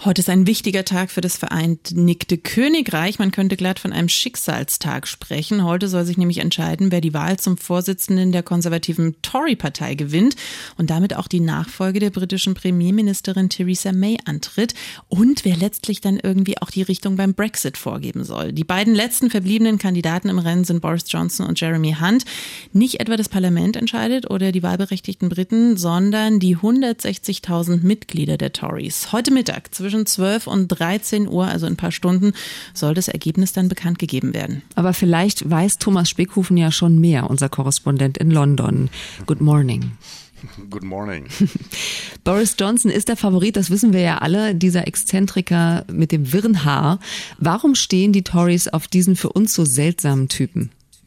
Heute ist ein wichtiger Tag für das Vereinigte Königreich. Man könnte glatt von einem Schicksalstag sprechen. Heute soll sich nämlich entscheiden, wer die Wahl zum Vorsitzenden der konservativen Tory-Partei gewinnt und damit auch die Nachfolge der britischen Premierministerin Theresa May antritt und wer letztlich dann irgendwie auch die Richtung beim Brexit vorgeben soll. Die beiden letzten verbliebenen Kandidaten im Rennen sind Boris Johnson und Jeremy Hunt. Nicht etwa das Parlament entscheidet oder die wahlberechtigten Briten, sondern die 160.000 Mitglieder der Tories. Heute Mittag zwischen 12 und 13 Uhr, also in ein paar Stunden, soll das Ergebnis dann bekannt gegeben werden. Aber vielleicht weiß Thomas Speckhofen ja schon mehr, unser Korrespondent in London. Good morning. Good morning. Boris Johnson ist der Favorit, das wissen wir ja alle, dieser Exzentriker mit dem wirren Haar. Warum stehen die Tories auf diesen für uns so seltsamen Typen?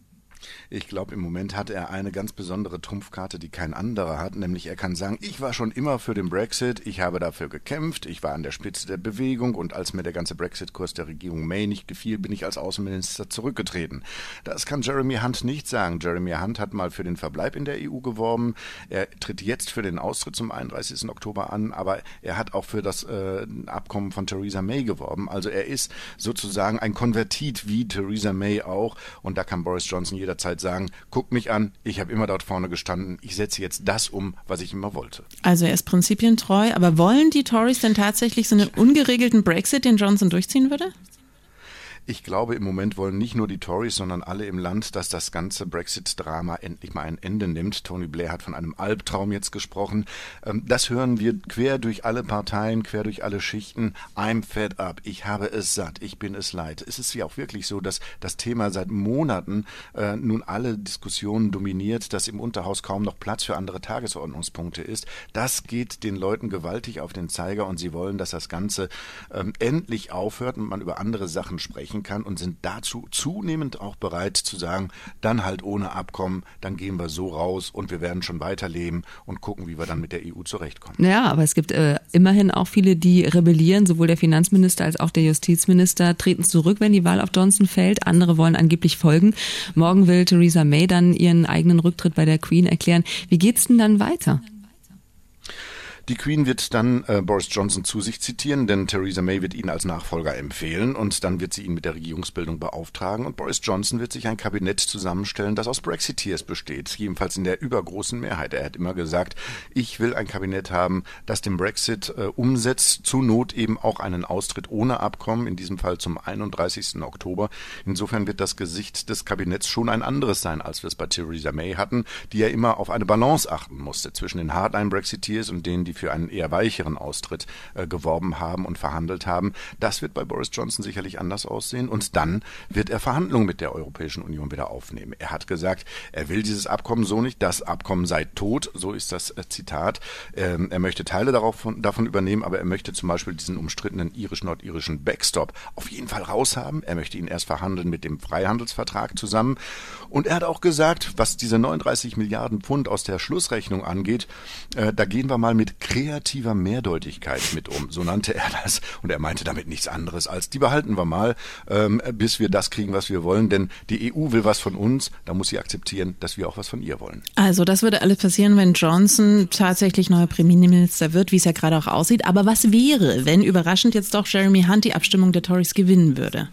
Ich glaube, im Moment hat er eine ganz besondere Trumpfkarte, die kein anderer hat, nämlich er kann sagen, ich war schon immer für den Brexit, ich habe dafür gekämpft, ich war an der Spitze der Bewegung und als mir der ganze Brexit-Kurs der Regierung May nicht gefiel, bin ich als Außenminister zurückgetreten. Das kann Jeremy Hunt nicht sagen. Jeremy Hunt hat mal für den Verbleib in der EU geworben, er tritt jetzt für den Austritt zum 31. Oktober an, aber er hat auch für das Abkommen von Theresa May geworben. Also er ist sozusagen ein Konvertit wie Theresa May auch und da kann Boris Johnson jederzeit sagen, guck mich an, ich habe immer dort vorne gestanden, ich setze jetzt das um, was ich immer wollte. Also er ist prinzipientreu, aber wollen die Tories denn tatsächlich so einen ungeregelten Brexit, den Johnson durchziehen würde? Ich glaube, im Moment wollen nicht nur die Tories, sondern alle im Land, dass das ganze Brexit-Drama endlich mal ein Ende nimmt. Tony Blair hat von einem Albtraum jetzt gesprochen. Das hören wir quer durch alle Parteien, quer durch alle Schichten. I'm fed up. Ich habe es satt. Ich bin es leid. Es ist ja auch wirklich so, dass das Thema seit Monaten nun alle Diskussionen dominiert, dass im Unterhaus kaum noch Platz für andere Tagesordnungspunkte ist. Das geht den Leuten gewaltig auf den Zeiger und sie wollen, dass das Ganze endlich aufhört und man über andere Sachen sprechen kann und sind dazu zunehmend auch bereit zu sagen, dann halt ohne Abkommen, dann gehen wir so raus und wir werden schon weiterleben und gucken, wie wir dann mit der EU zurechtkommen. Ja, aber es gibt immerhin auch viele, die rebellieren, sowohl der Finanzminister als auch der Justizminister treten zurück, wenn die Wahl auf Johnson fällt. Andere wollen angeblich folgen. Morgen will Theresa May dann ihren eigenen Rücktritt bei der Queen erklären. Wie geht's denn dann weiter? Die Queen wird dann Boris Johnson zu sich zitieren, denn Theresa May wird ihn als Nachfolger empfehlen und dann wird sie ihn mit der Regierungsbildung beauftragen und Boris Johnson wird sich ein Kabinett zusammenstellen, das aus Brexiteers besteht, jedenfalls in der übergroßen Mehrheit. Er hat immer gesagt, ich will ein Kabinett haben, das den Brexit umsetzt, zur Not eben auch einen Austritt ohne Abkommen, in diesem Fall zum 31. Oktober. Insofern wird das Gesicht des Kabinetts schon ein anderes sein, als wir es bei Theresa May hatten, die ja immer auf eine Balance achten musste zwischen den Hardline-Brexiteers und denen, die für einen eher weicheren Austritt geworben haben und verhandelt haben. Das wird bei Boris Johnson sicherlich anders aussehen und dann wird er Verhandlungen mit der Europäischen Union wieder aufnehmen. Er hat gesagt, er will dieses Abkommen so nicht, das Abkommen sei tot, so ist das Zitat. Er möchte Teile davon übernehmen, aber er möchte zum Beispiel diesen umstrittenen irisch-nordirischen Backstop auf jeden Fall raushaben. Er möchte ihn erst verhandeln mit dem Freihandelsvertrag zusammen und er hat auch gesagt, was diese 39 Milliarden Pfund aus der Schlussrechnung angeht, da gehen wir mal mit kreativer Mehrdeutigkeit mit um, so nannte er das. Und er meinte damit nichts anderes als, die behalten wir mal, bis wir das kriegen, was wir wollen. Denn die EU will was von uns, da muss sie akzeptieren, dass wir auch was von ihr wollen. Also das würde alles passieren, wenn Johnson tatsächlich neuer Premierminister wird, wie es ja gerade auch aussieht. Aber was wäre, wenn überraschend jetzt doch Jeremy Hunt die Abstimmung der Tories gewinnen würde?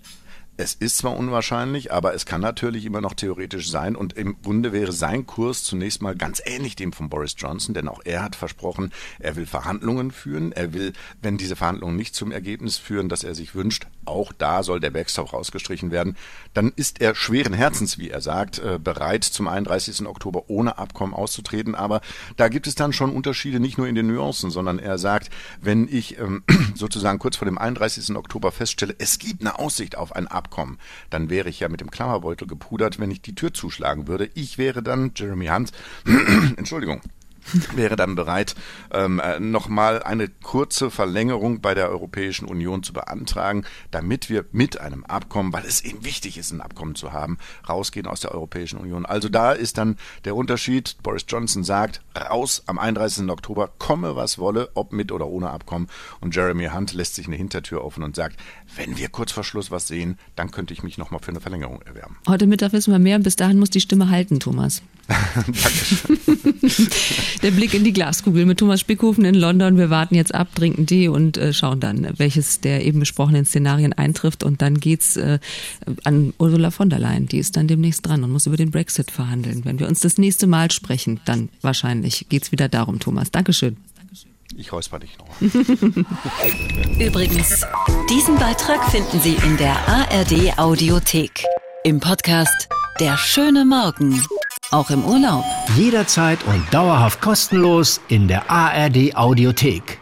Es ist zwar unwahrscheinlich, aber es kann natürlich immer noch theoretisch sein und im Grunde wäre sein Kurs zunächst mal ganz ähnlich dem von Boris Johnson, denn auch er hat versprochen, er will Verhandlungen führen, er will, wenn diese Verhandlungen nicht zum Ergebnis führen, das er sich wünscht, auch da soll der Backstop rausgestrichen werden, dann ist er schweren Herzens, wie er sagt, bereit zum 31. Oktober ohne Abkommen auszutreten, aber da gibt es dann schon Unterschiede, nicht nur in den Nuancen, sondern er sagt, wenn ich sozusagen kurz vor dem 31. Oktober feststelle, es gibt eine Aussicht auf ein Abkommen, dann wäre ich ja mit dem Klammerbeutel gepudert, wenn ich die Tür zuschlagen würde. Ich wäre dann, Jeremy Hunt, Entschuldigung, wäre dann bereit, nochmal eine kurze Verlängerung bei der Europäischen Union zu beantragen, damit wir mit einem Abkommen, weil es eben wichtig ist, ein Abkommen zu haben, rausgehen aus der Europäischen Union. Also da ist dann der Unterschied. Boris Johnson sagt, raus am 31. Oktober, komme was wolle, ob mit oder ohne Abkommen. Und Jeremy Hunt lässt sich eine Hintertür offen und sagt, wenn wir kurz vor Schluss was sehen, dann könnte ich mich nochmal für eine Verlängerung erwärmen. Heute Mittag wissen wir mehr. Bis dahin muss die Stimme halten, Thomas. Der Blick in die Glaskugel mit Thomas Spickhofen in London. Wir warten jetzt ab, trinken Tee und schauen dann, welches der eben besprochenen Szenarien eintrifft. Und dann geht's an Ursula von der Leyen. Die ist dann demnächst dran und muss über den Brexit verhandeln. Wenn wir uns das nächste Mal sprechen, dann wahrscheinlich geht's wieder darum, Thomas. Dankeschön. Ich räusper dich noch. Übrigens, diesen Beitrag finden Sie in der ARD Audiothek. Im Podcast Der schöne Morgen. Auch im Urlaub. Jederzeit und dauerhaft kostenlos in der ARD Audiothek.